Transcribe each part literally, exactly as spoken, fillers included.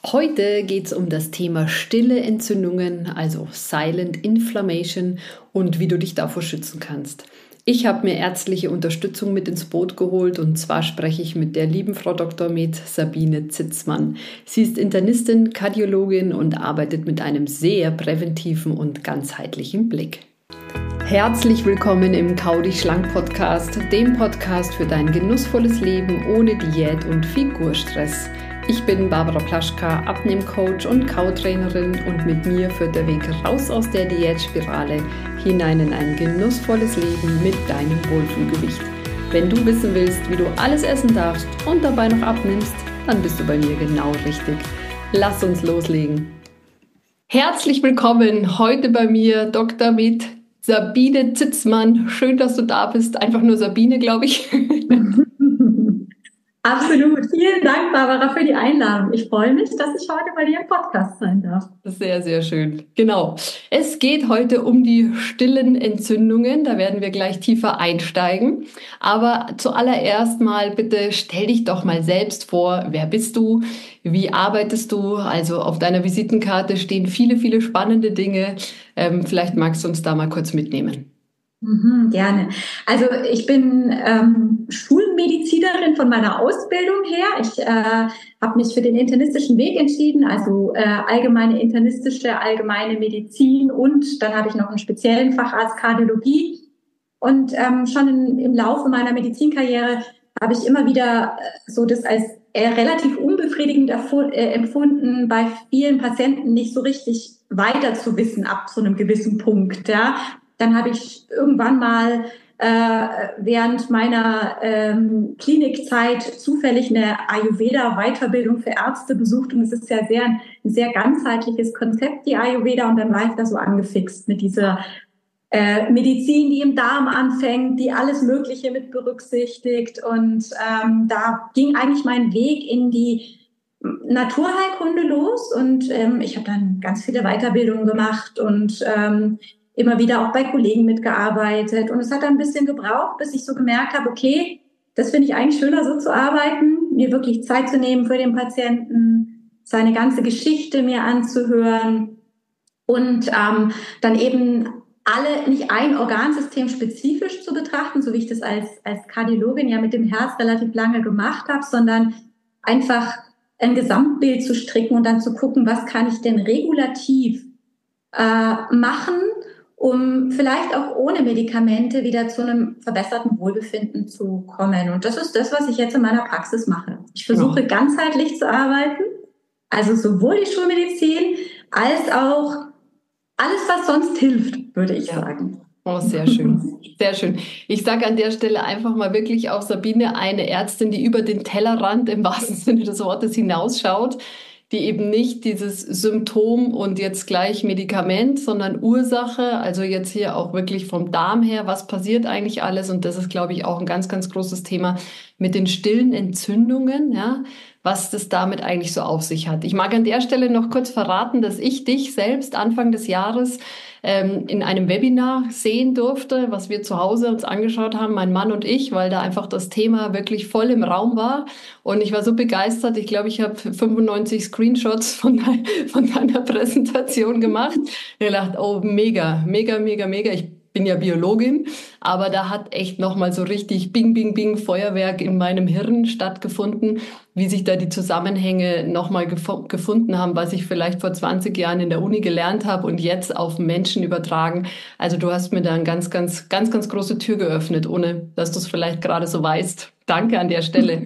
Heute geht es um das Thema stille Entzündungen, also Silent Inflammation und wie du dich davor schützen kannst. Ich habe mir ärztliche Unterstützung mit ins Boot geholt und zwar spreche ich mit der lieben Frau Doktor Med Sabine Zitzmann. Sie ist Internistin, Kardiologin und arbeitet mit einem sehr präventiven und ganzheitlichen Blick. Herzlich willkommen im Kau dich schlank Podcast, dem Podcast für dein genussvolles Leben ohne Diät und Figurstress. Ich bin Barbara Plaschka, Abnehmcoach und Kautrainerin und mit mir führt der Weg raus aus der Diätspirale hinein in ein genussvolles Leben mit deinem Wohlfühlgewicht. Wenn du wissen willst, wie du alles essen darfst und dabei noch abnimmst, dann bist du bei mir genau richtig. Lass uns loslegen. Herzlich willkommen heute bei mir Doktor Med Sabine Zitzmann. Schön, dass du da bist. Einfach nur Sabine, glaube ich. Absolut. Vielen Dank, Barbara, für die Einladung. Ich freue mich, dass ich heute bei dir im Podcast sein darf. Sehr, sehr schön. Genau. Es geht heute um die stillen Entzündungen. Da werden wir gleich tiefer einsteigen. Aber zuallererst mal bitte stell dich doch mal selbst vor. Wer bist du? Wie arbeitest du? Also auf deiner Visitenkarte stehen viele, viele spannende Dinge. Ähm, vielleicht magst du uns da mal kurz mitnehmen. Mhm, gerne. Also ich bin ähm, Schulmedizinerin von meiner Ausbildung her. Ich äh, habe mich für den internistischen Weg entschieden, also äh, allgemeine internistische, allgemeine Medizin und dann habe ich noch einen speziellen Facharzt Kardiologie. Und ähm, schon in, im Laufe meiner Medizinkarriere habe ich immer wieder äh, so das als äh, relativ unbefriedigend erfu- äh, empfunden, bei vielen Patienten nicht so richtig weiter zu wissen ab zu einem gewissen Punkt, ja. Dann habe ich irgendwann mal äh, während meiner ähm, Klinikzeit zufällig eine Ayurveda-Weiterbildung für Ärzte besucht. Und es ist ja sehr, ein sehr ganzheitliches Konzept, die Ayurveda. Und dann war ich da so angefixt mit dieser äh, Medizin, die im Darm anfängt, die alles Mögliche mit berücksichtigt. Und ähm, da ging eigentlich mein Weg in die Naturheilkunde los. Und ähm, ich habe dann ganz viele Weiterbildungen gemacht und ähm, immer wieder auch bei Kollegen mitgearbeitet. Und es hat dann ein bisschen gebraucht, bis ich so gemerkt habe, okay, das finde ich eigentlich schöner, so zu arbeiten, mir wirklich Zeit zu nehmen für den Patienten, seine ganze Geschichte mir anzuhören und ähm, dann eben alle, nicht ein Organsystem spezifisch zu betrachten, so wie ich das als, als Kardiologin ja mit dem Herz relativ lange gemacht habe, sondern einfach ein Gesamtbild zu stricken und dann zu gucken, was kann ich denn regulativ äh, machen, um vielleicht auch ohne Medikamente wieder zu einem verbesserten Wohlbefinden zu kommen. Und das ist das, was ich jetzt in meiner Praxis mache. Ich versuche ganzheitlich zu arbeiten, also sowohl die Schulmedizin als auch alles, was sonst hilft, würde ich sagen. Oh, sehr schön, sehr schön. Ich sage an der Stelle einfach mal wirklich auch Sabine, eine Ärztin, die über den Tellerrand im wahrsten Sinne des Wortes hinausschaut, die eben nicht dieses Symptom und jetzt gleich Medikament, sondern Ursache, also jetzt hier auch wirklich vom Darm her, was passiert eigentlich alles? Und das ist, glaube ich, auch ein ganz, ganz großes Thema mit den stillen Entzündungen, ja, was das damit eigentlich so auf sich hat. Ich mag an der Stelle noch kurz verraten, dass ich dich selbst Anfang des Jahres ähm, in einem Webinar sehen durfte, was wir zu Hause uns angeschaut haben, mein Mann und ich, weil da einfach das Thema wirklich voll im Raum war. Und ich war so begeistert. Ich glaube, ich habe fünfundneunzig Screenshots von, de- von deiner Präsentation gemacht. Ich habe gedacht, oh, mega, mega, mega, mega. Ich bin ja Biologin, aber da hat echt nochmal so richtig Bing, Bing, Bing Feuerwerk in meinem Hirn stattgefunden, wie sich da die Zusammenhänge nochmal gef- gefunden haben, was ich vielleicht vor zwanzig Jahren in der Uni gelernt habe und jetzt auf Menschen übertragen. Also du hast mir da eine ganz, ganz, ganz, ganz große Tür geöffnet, ohne dass du es vielleicht gerade so weißt. Danke an der Stelle.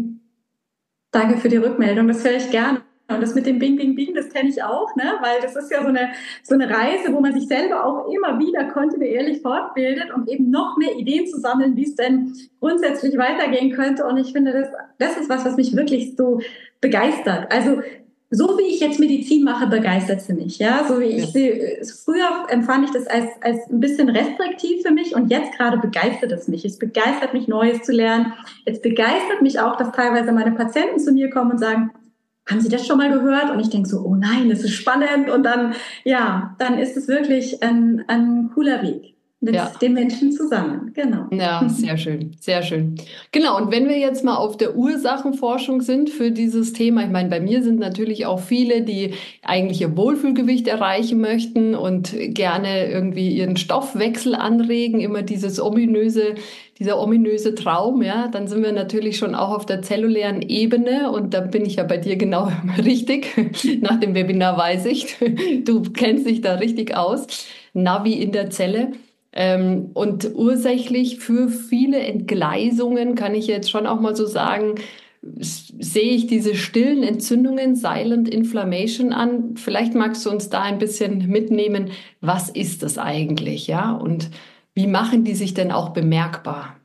Danke für die Rückmeldung, das höre ich gerne. Und das mit dem Bing, Bing, Bing, das kenne ich auch, ne? Weil das ist ja so eine, so eine Reise, wo man sich selber auch immer wieder kontinuierlich fortbildet, um eben noch mehr Ideen zu sammeln, wie es denn grundsätzlich weitergehen könnte. Und ich finde, das, das ist was, was mich wirklich so begeistert. Also so wie ich jetzt Medizin mache, begeistert sie mich. Ja, so wie ich sie, früher empfand ich das als, als ein bisschen restriktiv für mich und jetzt gerade begeistert es mich. Es begeistert mich, Neues zu lernen. Es begeistert mich auch, dass teilweise meine Patienten zu mir kommen und sagen, haben Sie das schon mal gehört? Und ich denke so, oh nein, das ist spannend. Und dann, ja, dann ist es wirklich ein, ein cooler Weg. mit Ja. den Menschen zusammen. Genau. Ja, sehr schön, sehr schön. Genau, und wenn wir jetzt mal auf der Ursachenforschung sind für dieses Thema, ich meine, bei mir sind natürlich auch viele, die eigentlich ihr Wohlfühlgewicht erreichen möchten und gerne irgendwie ihren Stoffwechsel anregen, immer dieses ominöse, dieser ominöse Traum, ja, dann sind wir natürlich schon auch auf der zellulären Ebene und da bin ich ja bei dir genau richtig. Nach dem Webinar weiß ich, du kennst dich da richtig aus. Navi in der Zelle. Ähm, und ursächlich für viele Entgleisungen kann ich jetzt schon auch mal so sagen, s- sehe ich diese stillen Entzündungen, Silent Inflammation an. Vielleicht magst du uns da ein bisschen mitnehmen. Was ist das eigentlich, ja? Und wie machen die sich denn auch bemerkbar?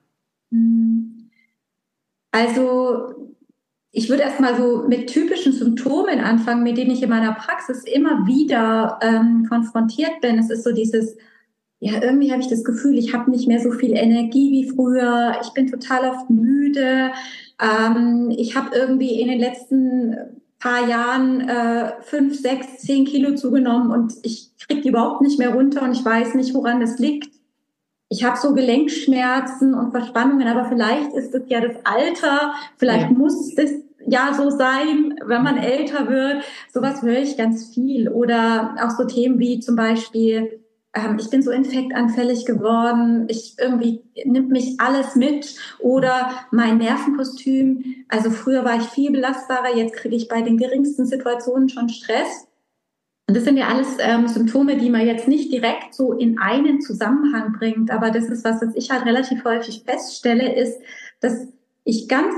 Also ich würde erstmal so mit typischen Symptomen anfangen, mit denen ich in meiner Praxis immer wieder ähm, konfrontiert bin. Es ist so dieses, ja, irgendwie habe ich das Gefühl, ich habe nicht mehr so viel Energie wie früher. Ich bin total oft müde. Ähm, ich habe irgendwie in den letzten paar Jahren äh, fünf, sechs, zehn Kilo zugenommen und ich kriege die überhaupt nicht mehr runter und ich weiß nicht, woran das liegt. Ich habe so Gelenkschmerzen und Verspannungen, aber vielleicht ist es ja das Alter, vielleicht Ja. muss es ja so sein, wenn man älter wird. Sowas höre ich ganz viel. Oder auch so Themen wie zum Beispiel, ähm, ich bin so infektanfällig geworden, ich irgendwie nimmt mich alles mit. Oder mein Nervenkostüm, also früher war ich viel belastbarer, jetzt kriege ich bei den geringsten Situationen schon Stress. Und das sind ja alles ähm, Symptome, die man jetzt nicht direkt so in einen Zusammenhang bringt. Aber das ist was, was ich halt relativ häufig feststelle, ist, dass ich ganz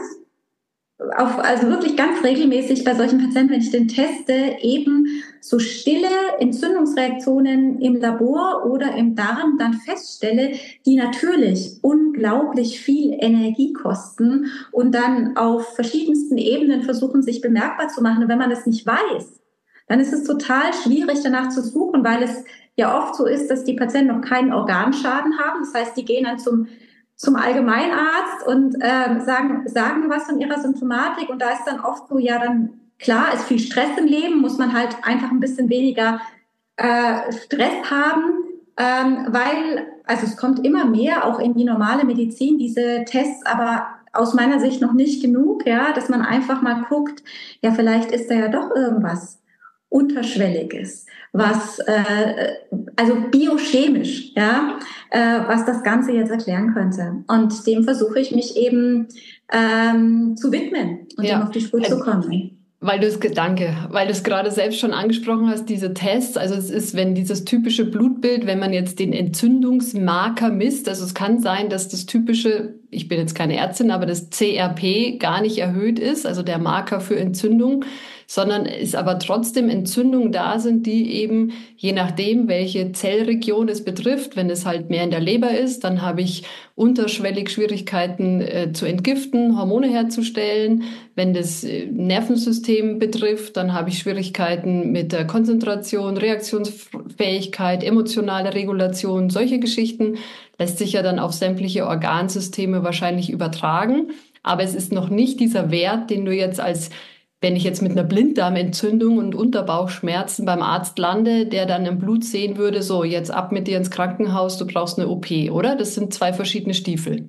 auf, also wirklich ganz regelmäßig bei solchen Patienten, wenn ich den teste, eben so stille Entzündungsreaktionen im Labor oder im Darm dann feststelle, die natürlich unglaublich viel Energie kosten und dann auf verschiedensten Ebenen versuchen, sich bemerkbar zu machen. Und wenn man das nicht weiß, dann ist es total schwierig, danach zu suchen, weil es ja oft so ist, dass die Patienten noch keinen Organschaden haben. Das heißt, die gehen dann zum, zum Allgemeinarzt und äh, sagen, sagen was von ihrer Symptomatik. Und da ist dann oft so, ja, dann klar, ist viel Stress im Leben, muss man halt einfach ein bisschen weniger äh, Stress haben, ähm, weil, also es kommt immer mehr auch in die normale Medizin, diese Tests, aber aus meiner Sicht noch nicht genug, ja, dass man einfach mal guckt, ja, vielleicht ist da ja doch irgendwas Unterschwelliges, was äh, also biochemisch, ja, äh, was das Ganze jetzt erklären könnte. Und dem versuche ich mich eben ähm, zu widmen und Ja. dem auf die Spur zu kommen. Weil du es, danke, weil du es gerade selbst schon angesprochen hast, diese Tests, also es ist, wenn dieses typische Blutbild, wenn man jetzt den Entzündungsmarker misst, also es kann sein, dass das typische, ich bin jetzt keine Ärztin, aber das C R P gar nicht erhöht ist, also der Marker für Entzündung, sondern es aber trotzdem Entzündungen da sind, die eben, je nachdem, welche Zellregion es betrifft, wenn es halt mehr in der Leber ist, dann habe ich unterschwellig Schwierigkeiten äh, zu entgiften, Hormone herzustellen. Wenn das äh, Nervensystem betrifft, dann habe ich Schwierigkeiten mit der Konzentration, Reaktionsfähigkeit, emotionale Regulation. Solche Geschichten lässt sich ja dann auf sämtliche Organsysteme wahrscheinlich übertragen. Aber es ist noch nicht dieser Wert, den du jetzt als wenn ich jetzt mit einer Blinddarmentzündung und Unterbauchschmerzen beim Arzt lande, der dann im Blut sehen würde, so jetzt ab mit dir ins Krankenhaus, du brauchst eine O P, oder? Das sind zwei verschiedene Stiefel.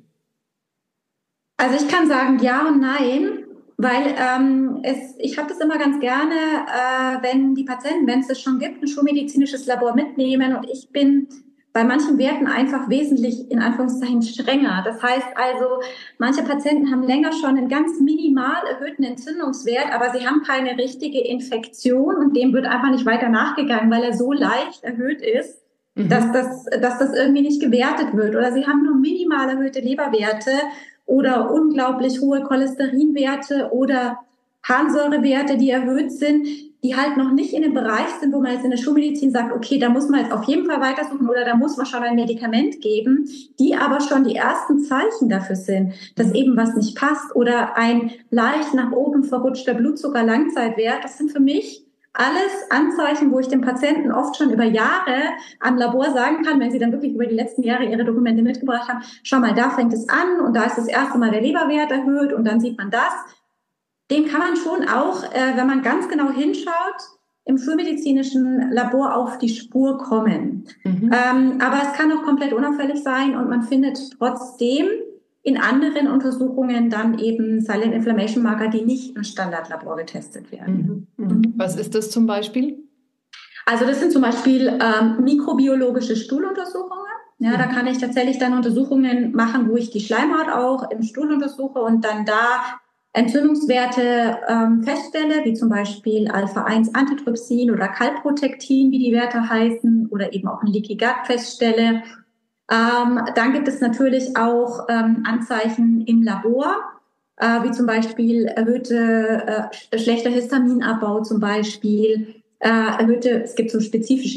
Also ich kann sagen ja und nein, weil ähm, es, ich habe das immer ganz gerne, äh, wenn die Patienten, wenn es das schon gibt, ein schulmedizinisches Labor mitnehmen und ich bin bei manchen Werten einfach wesentlich in Anführungszeichen strenger. Das heißt also, manche Patienten haben länger schon einen ganz minimal erhöhten Entzündungswert, aber sie haben keine richtige Infektion und dem wird einfach nicht weiter nachgegangen, weil er so leicht erhöht ist, mhm. dass das, dass das irgendwie nicht gewertet wird. Oder sie haben nur minimal erhöhte Leberwerte oder unglaublich hohe Cholesterinwerte oder Harnsäurewerte, die erhöht sind, die halt noch nicht in dem Bereich sind, wo man jetzt in der Schulmedizin sagt, okay, da muss man jetzt auf jeden Fall weitersuchen oder da muss man schon ein Medikament geben, die aber schon die ersten Zeichen dafür sind, dass eben was nicht passt oder ein leicht nach oben verrutschter Blutzucker-Langzeitwert. Das sind für mich alles Anzeichen, wo ich dem Patienten oft schon über Jahre am Labor sagen kann, wenn sie dann wirklich über die letzten Jahre ihre Dokumente mitgebracht haben, schau mal, da fängt es an und da ist das erste Mal der Leberwert erhöht und dann sieht man das. Dem kann man schon auch, äh, wenn man ganz genau hinschaut, im schulmedizinischen Labor auf die Spur kommen. Mhm. Ähm, aber es kann auch komplett unauffällig sein und man findet trotzdem in anderen Untersuchungen dann eben Silent Inflammation Marker, die nicht im Standardlabor getestet werden. Mhm. Mhm. Was ist das zum Beispiel? Also das sind zum Beispiel ähm, mikrobiologische Stuhluntersuchungen. Ja, mhm. Da kann ich tatsächlich dann Untersuchungen machen, wo ich die Schleimhaut auch im Stuhl untersuche und dann da Entzündungswerte ähm, feststelle, wie zum Beispiel Alpha eins Antitrypsin oder Calprotectin, wie die Werte heißen, oder eben auch ein Leaky Gut feststelle. Ähm, dann gibt es natürlich auch ähm, Anzeichen im Labor, äh, wie zum Beispiel erhöhte, äh, schlechter Histaminabbau zum Beispiel, äh, erhöhte, es gibt so spezifische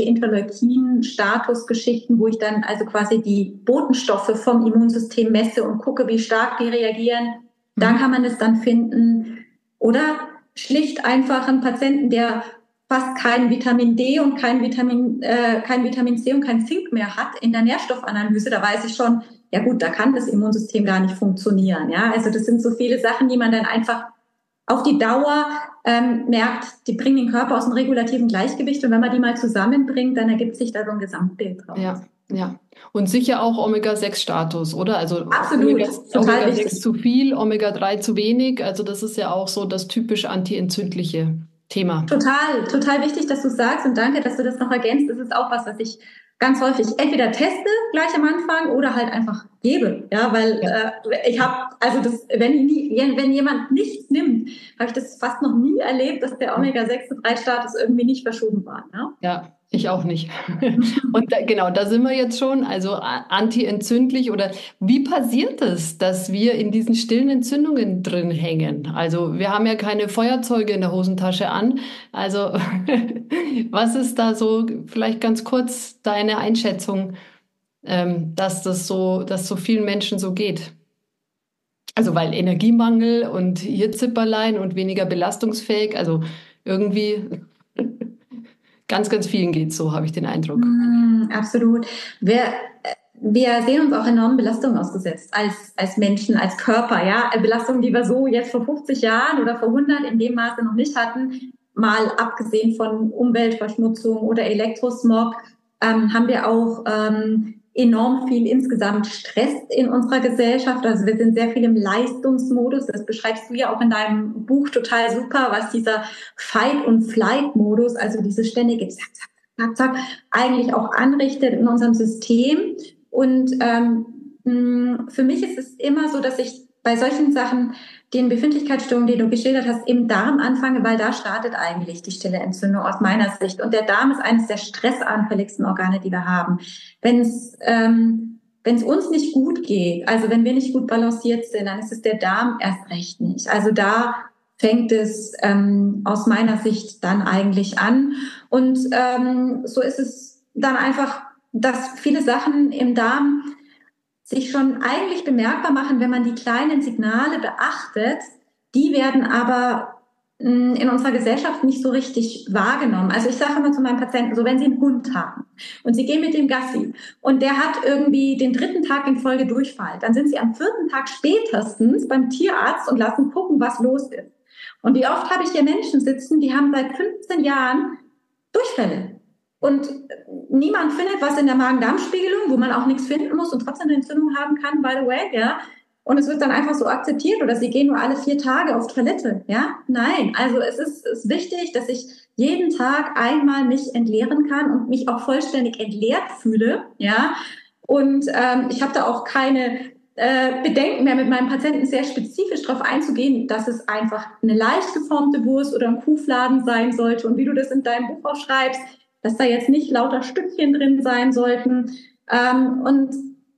Interleukin-Statusgeschichten, wo ich dann also quasi die Botenstoffe vom Immunsystem messe und gucke, wie stark die reagieren. Da kann man es dann finden. Oder schlicht einfach einen Patienten, der fast kein Vitamin D und kein Vitamin, äh, kein Vitamin C und kein Zink mehr hat in der Nährstoffanalyse. Da weiß ich schon, ja gut, da kann das Immunsystem gar nicht funktionieren. Ja, also das sind so viele Sachen, die man dann einfach auf die Dauer ähm, merkt, die bringen den Körper aus dem regulativen Gleichgewicht. Und wenn man die mal zusammenbringt, dann ergibt sich da so ein Gesamtbild draus. Ja. Ja, und sicher auch Omega sechs Status, oder? Also absolut, Omega, Omega sechs zu viel, Omega drei zu wenig. Also das ist ja auch so das typisch antientzündliche Thema. Total, total wichtig, dass du sagst und danke, dass du das noch ergänzt. Das ist auch was, was ich ganz häufig entweder teste gleich am Anfang oder halt einfach gebe. Ja, weil ja. Äh, ich habe, also das, wenn, nie, wenn jemand nichts nimmt, habe ich das fast noch nie erlebt, dass der Omega sechs zu drei Status irgendwie nicht verschoben war. Ne? Ja. Ich auch nicht. Und da, genau, da sind wir jetzt schon, also antientzündlich oder wie passiert es, dass wir in diesen stillen Entzündungen drin hängen? Also wir haben ja keine Feuerzeuge in der Hosentasche an. Also was ist da so, vielleicht ganz kurz deine Einschätzung, ähm, dass das so, dass so vielen Menschen so geht? Also weil Energiemangel und Hitzepperlein und weniger belastungsfähig, also irgendwie... Ganz, ganz vielen geht es so, habe ich den Eindruck. Mm, absolut. Wir, wir sehen uns auch enormen Belastungen ausgesetzt als, als Menschen, als Körper. Ja, Belastungen, die wir so jetzt vor fünfzig Jahren oder vor hundert in dem Maße noch nicht hatten. Mal abgesehen von Umweltverschmutzung oder Elektrosmog, ähm, haben wir auch ähm, enorm viel insgesamt Stress in unserer Gesellschaft. Also wir sind sehr viel im Leistungsmodus. Das beschreibst du ja auch in deinem Buch total super, was dieser Fight- und Flight-Modus, also diese ständige Zack, Zack, Zack, Zack, eigentlich auch anrichtet in unserem System. Und ähm, für mich ist es immer so, dass ich bei solchen Sachen den Befindlichkeitsstörungen, die du geschildert hast, im Darm anfange, weil da startet eigentlich die stille Entzündung aus meiner Sicht. Und der Darm ist eines der stressanfälligsten Organe, die wir haben. Wenn es ähm, wenn es uns nicht gut geht, also wenn wir nicht gut balanciert sind, dann ist es der Darm erst recht nicht. Also da fängt es ähm, aus meiner Sicht dann eigentlich an. Und ähm, so ist es dann einfach, dass viele Sachen im Darm sich schon eigentlich bemerkbar machen, wenn man die kleinen Signale beachtet. Die werden aber mh, in unserer Gesellschaft nicht so richtig wahrgenommen. Also ich sage immer zu meinen Patienten, so wenn sie einen Hund haben und sie gehen mit dem Gassi und der hat irgendwie den dritten Tag in Folge Durchfall, dann sind sie am vierten Tag spätestens beim Tierarzt und lassen gucken, was los ist. Und wie oft habe ich hier Menschen sitzen, die haben seit fünfzehn Jahren Durchfälle. Und niemand findet was in der Magen-Darm-Spiegelung, wo man auch nichts finden muss und trotzdem eine Entzündung haben kann, by the way, ja. Und es wird dann einfach so akzeptiert oder sie gehen nur alle vier Tage auf Toilette, ja. Nein, also es ist, ist wichtig, dass ich jeden Tag einmal mich entleeren kann und mich auch vollständig entleert fühle, ja. Und ähm, ich habe da auch keine äh, Bedenken mehr, mit meinem Patienten sehr spezifisch darauf einzugehen, dass es einfach eine leicht geformte Wurst oder ein Kuhfladen sein sollte. Und wie du das in deinem Buch auch schreibst, dass da jetzt nicht lauter Stückchen drin sein sollten. Ähm, und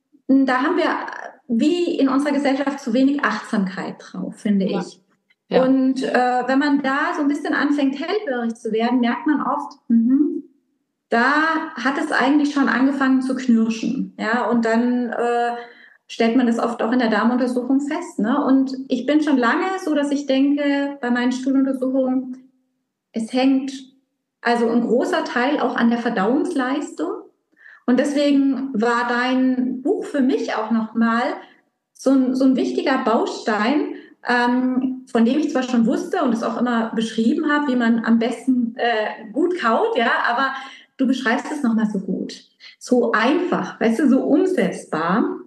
da haben wir wie in unserer Gesellschaft zu wenig Achtsamkeit drauf, finde ja. ich. Ja. Und äh, wenn man da so ein bisschen anfängt, hellhörig zu werden, merkt man oft, mh, da hat es eigentlich schon angefangen zu knirschen. Ja, und dann äh, stellt man das oft auch in der Darmuntersuchung fest. Ne? Und ich bin schon lange so, dass ich denke, bei meinen Stuhluntersuchungen, es hängt also ein großer Teil auch an der Verdauungsleistung. Und deswegen war dein Buch für mich auch nochmal so ein, so ein wichtiger Baustein, ähm, von dem ich zwar schon wusste und es auch immer beschrieben habe, wie man am besten äh, gut kaut, ja, aber du beschreibst es nochmal so gut. So einfach, weißt du, so umsetzbar.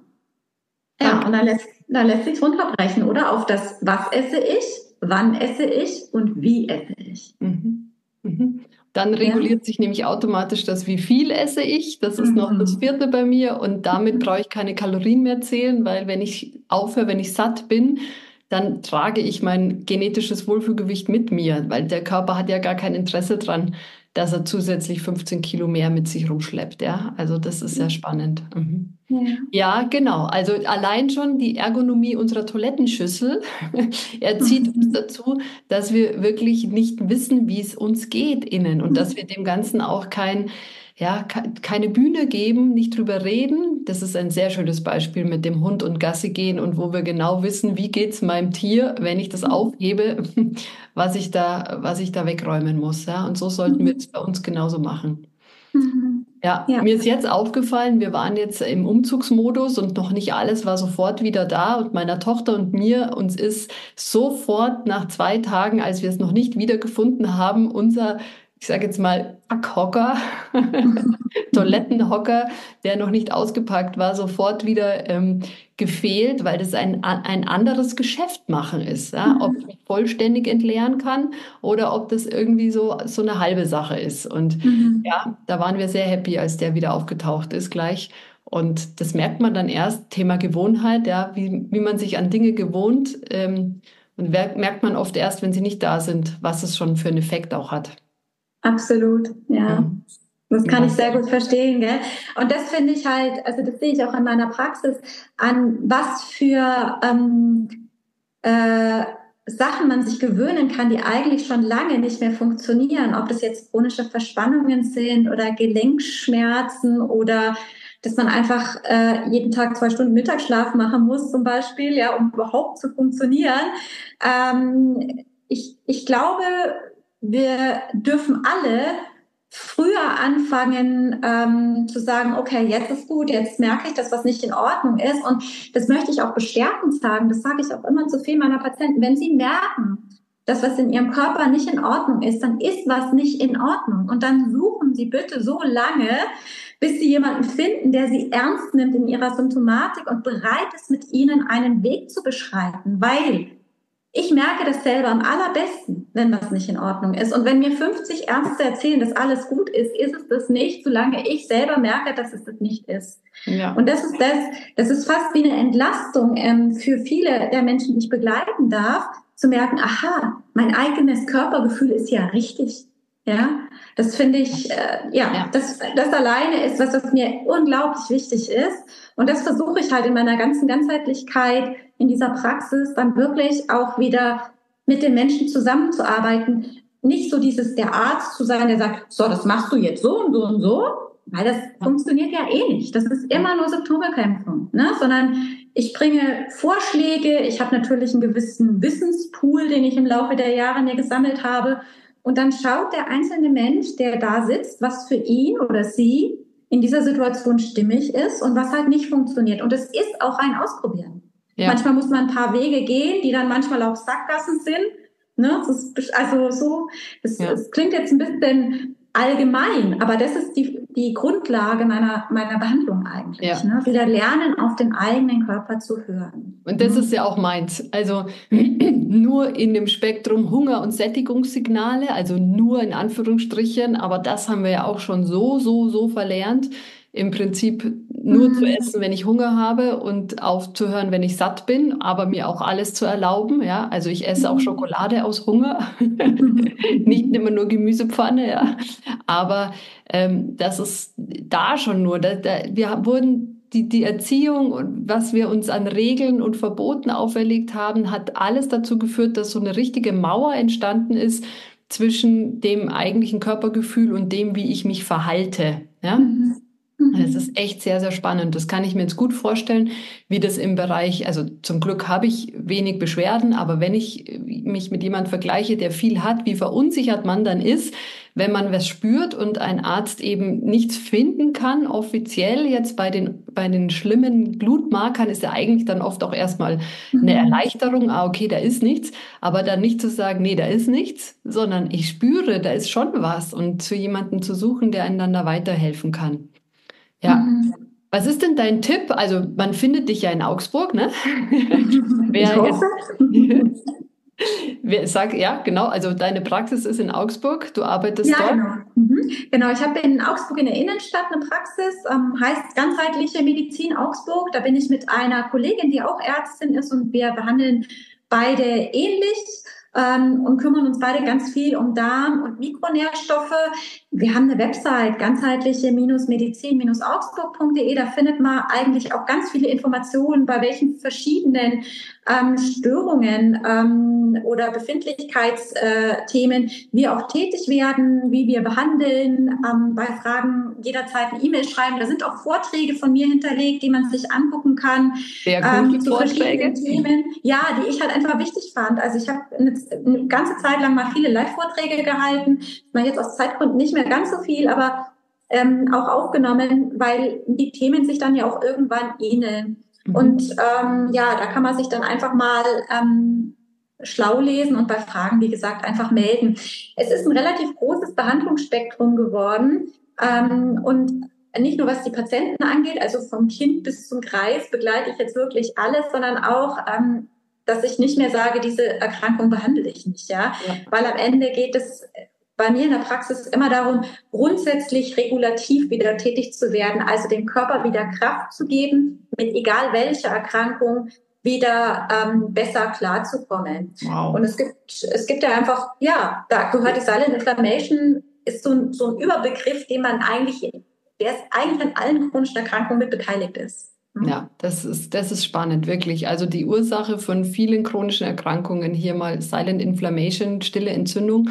Ja, und dann lässt, dann lässt sich runterbrechen, oder? Auf das, was esse ich, wann esse ich und wie esse ich. Mhm. Mhm. Dann reguliert ja. sich nämlich automatisch das, wie viel esse ich. Das ist mhm. noch das vierte bei mir. Und damit brauche ich keine Kalorien mehr zählen, weil wenn ich aufhöre, wenn ich satt bin, dann trage ich mein genetisches Wohlfühlgewicht mit mir, weil der Körper hat ja gar kein Interesse dran, dass er zusätzlich fünfzehn Kilo mehr mit sich rumschleppt. Ja, also das ist sehr spannend. Mhm. Ja. ja, genau. Also allein schon die Ergonomie unserer Toilettenschüssel erzieht mhm. uns dazu, dass wir wirklich nicht wissen, wie es uns geht innen und mhm. dass wir dem Ganzen auch kein ja, keine Bühne geben, nicht drüber reden. Das ist ein sehr schönes Beispiel mit dem Hund und Gassi gehen und wo wir genau wissen, wie geht's meinem Tier, wenn ich das aufhebe, was ich da, was ich da wegräumen muss. Ja? Und so sollten wir es bei uns genauso machen. Mhm. Ja, ja, mir ist jetzt aufgefallen, wir waren jetzt im Umzugsmodus und noch nicht alles war sofort wieder da. Und meiner Tochter und mir, uns ist sofort nach zwei Tagen, als wir es noch nicht wiedergefunden haben, unser ich sage jetzt mal Packhocker, Toilettenhocker, der noch nicht ausgepackt war, sofort wieder ähm, gefehlt, weil das ein, ein anderes Geschäft machen ist. Ja? Ob ich mich vollständig entleeren kann oder ob das irgendwie so, so eine halbe Sache ist. Und mhm. ja, da waren wir sehr happy, als der wieder aufgetaucht ist gleich. Und das merkt man dann erst, Thema Gewohnheit, ja, wie, wie man sich an Dinge gewohnt. Ähm, und merkt man oft erst, wenn sie nicht da sind, was es schon für einen Effekt auch hat. Absolut, ja. Das kann ich sehr gut verstehen, gell? Und das finde ich halt, also das sehe ich auch in meiner Praxis, an was für ähm, äh, Sachen man sich gewöhnen kann, die eigentlich schon lange nicht mehr funktionieren. Ob das jetzt chronische Verspannungen sind oder Gelenkschmerzen oder dass man einfach äh, jeden Tag zwei Stunden Mittagsschlaf machen muss zum Beispiel, ja, um überhaupt zu funktionieren. Ähm, ich, ich glaube, wir dürfen alle früher anfangen ähm, zu sagen, okay, jetzt ist gut, jetzt merke ich, dass was nicht in Ordnung ist. Und das möchte ich auch bestärkend sagen, das sage ich auch immer zu vielen meiner Patienten, wenn sie merken, dass was in ihrem Körper nicht in Ordnung ist, dann ist was nicht in Ordnung. Und dann suchen sie bitte so lange, bis sie jemanden finden, der sie ernst nimmt in ihrer Symptomatik und bereit ist, mit ihnen einen Weg zu beschreiten, weil ich merke das selber am allerbesten, wenn was nicht in Ordnung ist. Und wenn mir fünfzig Ärzte erzählen, dass alles gut ist, ist es das nicht, solange ich selber merke, dass es das nicht ist. Ja. Und das ist das, das ist fast wie eine Entlastung ähm, für viele der Menschen, die ich begleiten darf, zu merken, aha, mein eigenes Körpergefühl ist ja richtig. Ja, das finde ich, äh, ja, ja. Das, das alleine ist was, was mir unglaublich wichtig ist. Und das versuche ich halt in meiner ganzen Ganzheitlichkeit in dieser Praxis dann wirklich auch wieder mit den Menschen zusammenzuarbeiten. Nicht so dieses, der Arzt zu sein, der sagt, so, das machst du jetzt so und so und so, weil das funktioniert ja eh nicht. Das ist immer nur Symptombekämpfung, ne? Sondern ich bringe Vorschläge, ich habe natürlich einen gewissen Wissenspool, den ich im Laufe der Jahre mir gesammelt habe. Und dann schaut der einzelne Mensch, der da sitzt, was für ihn oder sie in dieser Situation stimmig ist und was halt nicht funktioniert. Und es ist auch ein Ausprobieren. Ja. Manchmal muss man ein paar Wege gehen, die dann manchmal auch Sackgassen sind. Ne? Das ist also so, das, ja. das klingt jetzt ein bisschen allgemein, aber das ist die, die Grundlage meiner, meiner Behandlung eigentlich. Ja. Ne? Wieder lernen, auf den eigenen Körper zu hören. Und das mhm. ist ja auch meins. Also nur in dem Spektrum Hunger- und Sättigungssignale, also nur in Anführungsstrichen, aber das haben wir ja auch schon so, so, so verlernt. Im Prinzip nur mhm. zu essen, wenn ich Hunger habe und aufzuhören, wenn ich satt bin, aber mir auch alles zu erlauben. Ja, also ich esse auch Schokolade aus Hunger, nicht immer nur Gemüsepfanne. Ja, aber ähm, das ist da schon nur. Da, da, wir wurden die die Erziehung und was wir uns an Regeln und Verboten auferlegt haben, hat alles dazu geführt, dass so eine richtige Mauer entstanden ist zwischen dem eigentlichen Körpergefühl und dem, wie ich mich verhalte. Ja. Mhm. Das ist echt sehr, sehr spannend. Das kann ich mir jetzt gut vorstellen, wie das im Bereich, also zum Glück habe ich wenig Beschwerden, aber wenn ich mich mit jemandem vergleiche, der viel hat, wie verunsichert man dann ist, wenn man was spürt und ein Arzt eben nichts finden kann, offiziell jetzt bei den, bei den schlimmen Blutmarkern ist ja eigentlich dann oft auch erstmal eine Erleichterung, ah, okay, da ist nichts, aber dann nicht zu sagen, nee, da ist nichts, sondern ich spüre, da ist schon was und zu jemandem zu suchen, der einem dann da weiterhelfen kann. Ja. Mhm. Was ist denn dein Tipp? Also man findet dich ja in Augsburg, ne? Ich Wer hoffe. jetzt, wer sagt, ja, genau, also deine Praxis ist in Augsburg, du arbeitest Ja, dort. genau. Mhm. Genau, ich habe in Augsburg in der Innenstadt eine Praxis, ähm, heißt ganzheitliche Medizin Augsburg. Da bin ich mit einer Kollegin, die auch Ärztin ist, und wir behandeln beide ähnlich ähm, und kümmern uns beide ganz viel um Darm- und Mikronährstoffe. Wir haben eine Website, ganzheitliche-medizin-augsburg punkt de. Da findet man eigentlich auch ganz viele Informationen, bei welchen verschiedenen ähm, Störungen ähm, oder Befindlichkeitsthemen äh, wir auch tätig werden, wie wir behandeln. Ähm, bei Fragen jederzeit eine E-Mail schreiben. Da sind auch Vorträge von mir hinterlegt, die man sich angucken kann. Sehr gute Ähm, zu Vorträge. verschiedenen Themen. Ja, die ich halt einfach wichtig fand. Also ich habe eine, eine ganze Zeit lang mal viele Live-Vorträge gehalten. Ich meine jetzt aus Zeitgründen nicht mehr ganz so viel, aber ähm, auch aufgenommen, weil die Themen sich dann ja auch irgendwann ähneln. Mhm. Und ähm, ja, da kann man sich dann einfach mal ähm, schlau lesen und bei Fragen, wie gesagt, einfach melden. Es ist ein relativ großes Behandlungsspektrum geworden ähm, und nicht nur was die Patienten angeht, also vom Kind bis zum Greis begleite ich jetzt wirklich alles, sondern auch, ähm, dass ich nicht mehr sage, diese Erkrankung behandle ich nicht, ja, ja. Weil am Ende geht es bei mir in der Praxis immer darum, grundsätzlich regulativ wieder tätig zu werden, also dem Körper wieder Kraft zu geben, mit egal welcher Erkrankung wieder ähm, besser klarzukommen. Wow. Und es gibt, es gibt ja einfach, ja, da gehört die Silent Inflammation, ist so ein, so ein Überbegriff, den man eigentlich, der ist eigentlich an allen chronischen Erkrankungen mit beteiligt ist. Hm? Ja, das ist, das ist spannend, wirklich. Also die Ursache von vielen chronischen Erkrankungen, hier mal Silent Inflammation, stille Entzündung.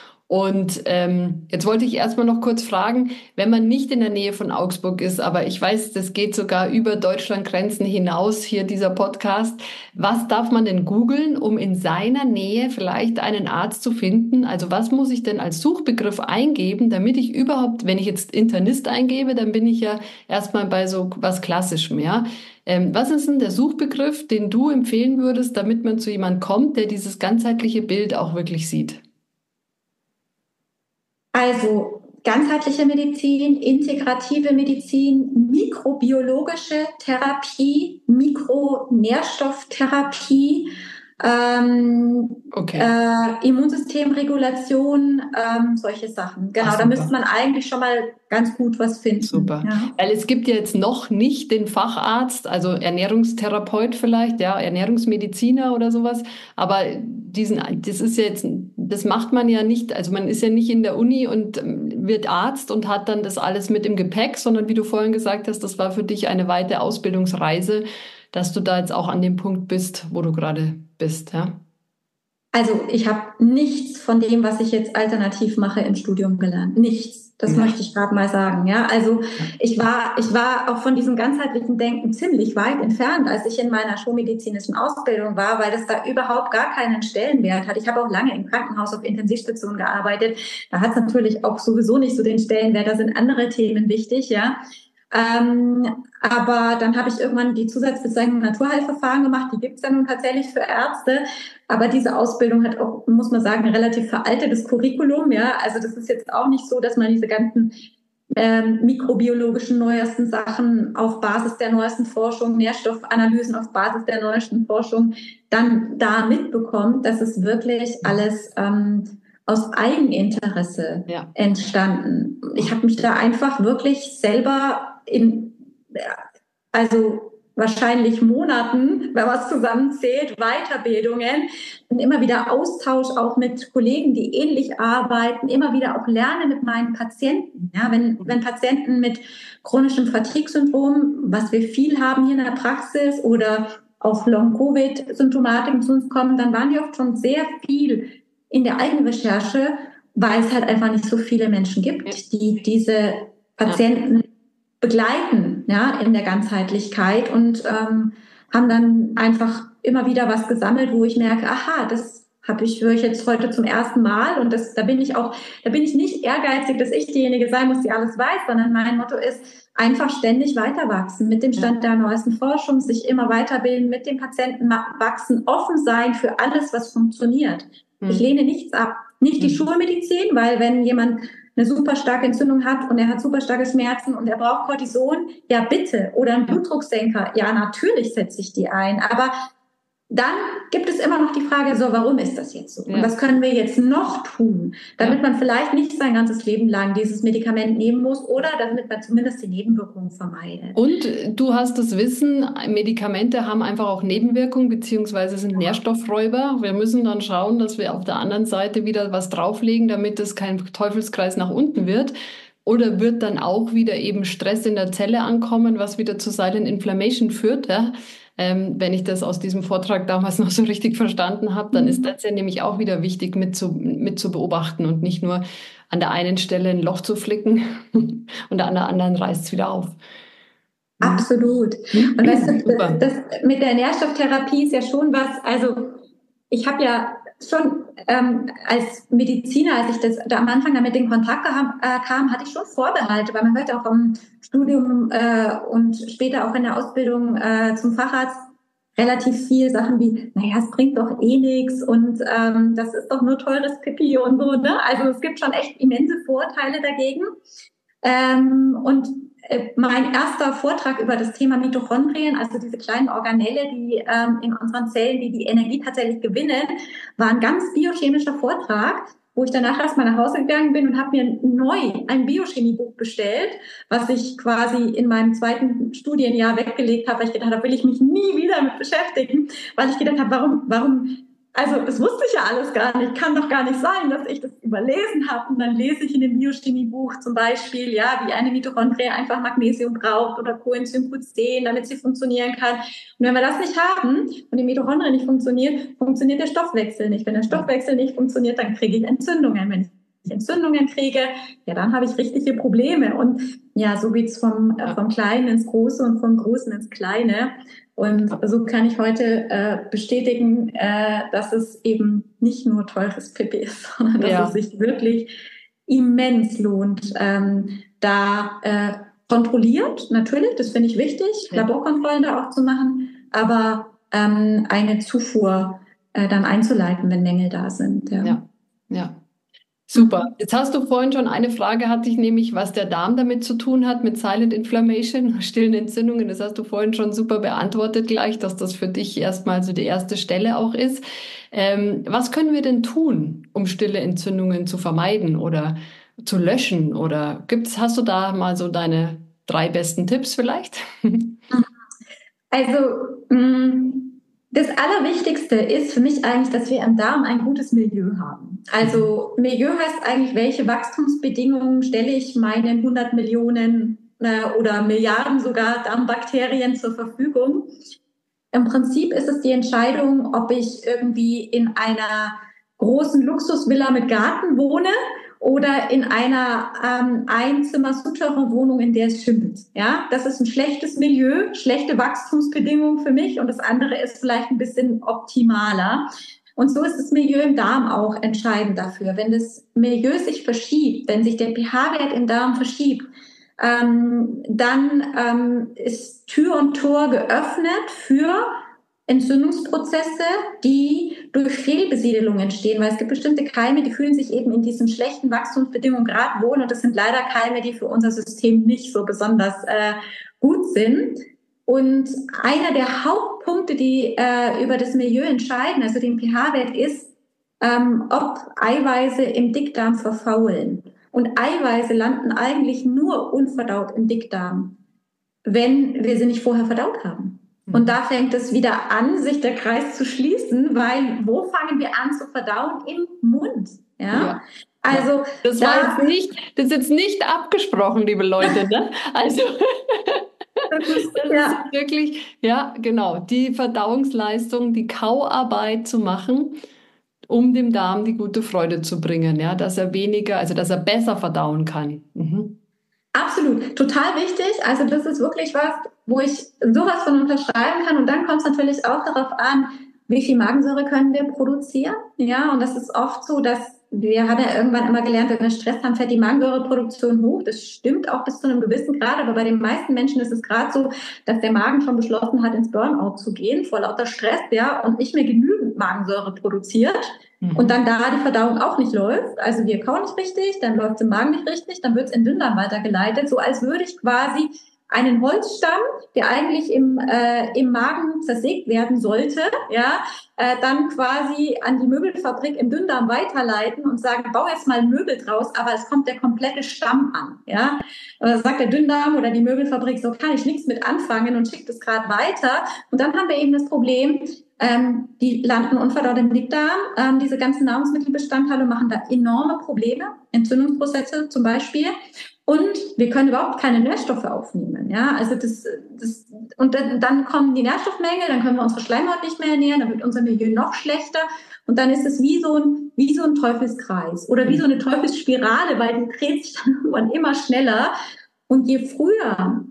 Und ähm, jetzt wollte ich erstmal noch kurz fragen, wenn man nicht in der Nähe von Augsburg ist, aber ich weiß, das geht sogar über Deutschlandgrenzen hinaus, hier dieser Podcast, was darf man denn googeln, um in seiner Nähe vielleicht einen Arzt zu finden? Also was muss ich denn als Suchbegriff eingeben, damit ich überhaupt, wenn ich jetzt Internist eingebe, dann bin ich ja erstmal bei so was Klassischem, ja? Ähm, was ist denn der Suchbegriff, den du empfehlen würdest, damit man zu jemandem kommt, der dieses ganzheitliche Bild auch wirklich sieht? Also ganzheitliche Medizin, integrative Medizin, mikrobiologische Therapie, Mikronährstofftherapie, ähm, okay. äh, Immunsystemregulation, ähm, solche Sachen. Genau, Ach, da müsste man eigentlich schon mal ganz gut was finden. Super. Ja. Weil es gibt ja jetzt noch nicht den Facharzt, also Ernährungstherapeut vielleicht, ja, Ernährungsmediziner oder sowas, aber diesen, das ist ja jetzt, das macht man ja nicht, also man ist ja nicht in der Uni und wird Arzt und hat dann das alles mit im Gepäck, sondern wie du vorhin gesagt hast, das war für dich eine weite Ausbildungsreise, dass du da jetzt auch an dem Punkt bist, wo du gerade bist, ja? Also ich habe nichts von dem, was ich jetzt alternativ mache, im Studium gelernt. Nichts. Das ja. möchte ich gerade mal sagen. Ja, also ich war, ich war auch von diesem ganzheitlichen Denken ziemlich weit entfernt, als ich in meiner schulmedizinischen Ausbildung war, weil das da überhaupt gar keinen Stellenwert hat. Ich habe auch lange im Krankenhaus auf Intensivstationen gearbeitet. Da hat es natürlich auch sowieso nicht so den Stellenwert. Da sind andere Themen wichtig, ja. Ähm, aber dann habe ich irgendwann die Zusatzbezeichnung Naturheilverfahren gemacht. Die gibt es ja nun tatsächlich für Ärzte. Aber diese Ausbildung hat auch, muss man sagen, ein relativ veraltetes Curriculum. Ja, also das ist jetzt auch nicht so, dass man diese ganzen ähm, mikrobiologischen neuesten Sachen auf Basis der neuesten Forschung, Nährstoffanalysen auf Basis der neuesten Forschung dann da mitbekommt. Das ist wirklich alles ähm, aus Eigeninteresse ja. entstanden. Ich habe mich da einfach wirklich selber in, also wahrscheinlich Monaten, wenn man es zusammenzählt, Weiterbildungen und immer wieder Austausch auch mit Kollegen, die ähnlich arbeiten, immer wieder auch lerne mit meinen Patienten. Ja, wenn, wenn Patienten mit chronischem Fatigue-Syndrom, was wir viel haben hier in der Praxis, oder auch Long-Covid-Symptomatiken zu uns kommen, dann waren die oft schon sehr viel in der Eigenrecherche, weil es halt einfach nicht so viele Menschen gibt, die diese Patienten begleiten, ja, in der Ganzheitlichkeit und ähm, haben dann einfach immer wieder was gesammelt, wo ich merke, aha, das habe ich, höre ich jetzt heute zum ersten Mal und das, da bin ich auch, da bin ich nicht ehrgeizig, dass ich diejenige sein muss, die alles weiß, sondern mein Motto ist, einfach ständig weiter wachsen, mit dem Stand der neuesten Forschung, sich immer weiterbilden, mit dem Patienten wachsen, offen sein für alles, was funktioniert. Mhm. Ich lehne nichts ab. Nicht die mhm. Schulmedizin, weil wenn jemand eine super starke Entzündung hat und er hat super starke Schmerzen und er braucht Cortison, ja bitte. Oder einen Blutdrucksenker, ja natürlich setze ich die ein. Aber dann gibt es immer noch die Frage, so, warum ist das jetzt so? Ja. Und was können wir jetzt noch tun, damit ja. man vielleicht nicht sein ganzes Leben lang dieses Medikament nehmen muss oder damit man zumindest die Nebenwirkungen vermeidet. Und du hast das Wissen, Medikamente haben einfach auch Nebenwirkungen beziehungsweise sind Nährstoffräuber. Wir müssen dann schauen, dass wir auf der anderen Seite wieder was drauflegen, damit es kein Teufelskreis nach unten wird. Oder wird dann auch wieder eben Stress in der Zelle ankommen, was wieder zu Silent Inflammation führt, ja? Ähm, wenn ich das aus diesem Vortrag damals noch so richtig verstanden habe, dann ist das ja nämlich auch wieder wichtig mit zu, mit zu beobachten und nicht nur an der einen Stelle ein Loch zu flicken und an der anderen reißt es wieder auf. Absolut. Und weißt du, das, das mit der Nährstofftherapie ist ja schon was, also ich habe ja schon ähm, als Mediziner, als ich das da am Anfang damit in Kontakt kam, äh, kam, hatte ich schon Vorbehalte, weil man hört auch im Studium äh, und später auch in der Ausbildung äh, zum Facharzt relativ viel Sachen wie, naja, es bringt doch eh nichts und ähm, das ist doch nur teures Pipi und so, ne? Also es gibt schon echt immense Vorteile dagegen. Ähm, und mein erster Vortrag über das Thema Mitochondrien, also diese kleinen Organelle, die ähm, in unseren Zellen, die die Energie tatsächlich gewinnen, war ein ganz biochemischer Vortrag, wo ich danach erstmal nach Hause gegangen bin und habe mir neu ein Biochemiebuch bestellt, was ich quasi in meinem zweiten Studienjahr weggelegt habe, weil ich gedacht habe, will ich mich nie wieder damit beschäftigen, weil ich gedacht habe, warum, warum also das wusste ich ja alles gar nicht. Kann doch gar nicht sein, dass ich das überlesen habe. Und dann lese ich in dem Biochemiebuch zum Beispiel, ja, wie eine Mitochondrie einfach Magnesium braucht oder Coenzym Q zehn, damit sie funktionieren kann. Und wenn wir das nicht haben und die Mitochondrie nicht funktioniert, funktioniert der Stoffwechsel nicht. Wenn der Stoffwechsel nicht funktioniert, dann kriege ich Entzündungen. Wenn ich Entzündungen kriege, ja, dann habe ich richtige Probleme. Und ja, so geht's vom, äh, vom Kleinen ins Große und vom Großen ins Kleine. Und so kann ich heute äh, bestätigen, äh, dass es eben nicht nur teures Pipi ist, sondern dass ja. es sich wirklich immens lohnt, ähm, da äh, kontrolliert, natürlich, das finde ich wichtig, ja. Laborkontrollen da auch zu machen, aber ähm, eine Zufuhr äh, dann einzuleiten, wenn Mängel da sind. Ja, ja. ja. Super. Jetzt hast du vorhin schon eine Frage, hatte ich nämlich, was der Darm damit zu tun hat, mit Silent Inflammation, stillen Entzündungen. Das hast du vorhin schon super beantwortet gleich, dass das für dich erstmal so die erste Stelle auch ist. Ähm, was können wir denn tun, um stille Entzündungen zu vermeiden oder zu löschen? Oder gibt's, hast du da mal so deine drei besten Tipps vielleicht? Also, mh, das Allerwichtigste ist für mich eigentlich, dass wir im Darm ein gutes Milieu haben. Also Milieu heißt eigentlich, welche Wachstumsbedingungen stelle ich meinen hundert Millionen äh, oder Milliarden sogar Darmbakterien zur Verfügung. Im Prinzip ist es die Entscheidung, ob ich irgendwie in einer großen Luxusvilla mit Garten wohne oder in einer ähm, Einzimmer-Souterrain-Wohnung, in der es schimmelt. Ja, das ist ein schlechtes Milieu, schlechte Wachstumsbedingungen für mich und das andere ist vielleicht ein bisschen optimaler. Und so ist das Milieu im Darm auch entscheidend dafür. Wenn das Milieu sich verschiebt, wenn sich der pH-Wert im Darm verschiebt, ähm, dann ähm, ist Tür und Tor geöffnet für Entzündungsprozesse, die durch Fehlbesiedelung entstehen, weil es gibt bestimmte Keime, die fühlen sich eben in diesen schlechten Wachstumsbedingungen gerade wohl und das sind leider Keime, die für unser System nicht so besonders äh, gut sind. Und einer der Hauptpunkte, die äh, über das Milieu entscheiden, also den pH-Wert, ist, ähm, ob Eiweiße im Dickdarm verfaulen. Und Eiweiße landen eigentlich nur unverdaut im Dickdarm, wenn wir sie nicht vorher verdaut haben. Und da fängt es wieder an, sich der Kreis zu schließen, weil wo fangen wir an zu verdauen? Im Mund. Ja. ja. Also das da, war jetzt nicht, das ist jetzt nicht abgesprochen, liebe Leute. Ne? Also das ist, das ja. ist wirklich, ja, genau, die Verdauungsleistung, die Kauarbeit zu machen, um dem Darm die gute Freude zu bringen, ja, dass er weniger, also dass er besser verdauen kann. Mhm. Absolut, total wichtig. Also das ist wirklich was, wo ich sowas von unterschreiben kann. Und dann kommt es natürlich auch darauf an, wie viel Magensäure können wir produzieren. Ja, und das ist oft so, dass wir haben ja irgendwann immer gelernt, wenn wir Stress haben, fährt die Magensäureproduktion hoch. Das stimmt auch bis zu einem gewissen Grad, aber bei den meisten Menschen ist es gerade so, dass der Magen schon beschlossen hat, ins Burnout zu gehen, vor lauter Stress, ja, und nicht mehr genügend Magensäure produziert. Mhm. Und dann da die Verdauung auch nicht läuft, also wir kauen nicht richtig, dann läuft es im Magen nicht richtig, dann wird es in den Dünndarm weitergeleitet, so als würde ich quasi einen Holzstamm, der eigentlich im, äh, im Magen zersägt werden sollte, ja, äh, dann quasi an die Möbelfabrik im Dünndarm weiterleiten und sagen, bau jetzt mal ein Möbel draus, aber es kommt der komplette Stamm an, ja. Und dann sagt der Dünndarm oder die Möbelfabrik, so kann ich nichts mit anfangen und schickt es gerade weiter. Und dann haben wir eben das Problem, ähm, die landen unverdaut im Dickdarm. Ähm, diese ganzen Nahrungsmittelbestandteile machen da enorme Probleme, Entzündungsprozesse zum Beispiel. Und wir können überhaupt keine Nährstoffe aufnehmen, ja, also das, das und dann, dann kommen die Nährstoffmängel, dann können wir unsere Schleimhaut nicht mehr ernähren, dann wird unser Milieu noch schlechter und dann ist es wie so ein, wie so ein Teufelskreis oder wie so eine Teufelsspirale, weil die dreht sich dann irgendwann immer schneller und je früher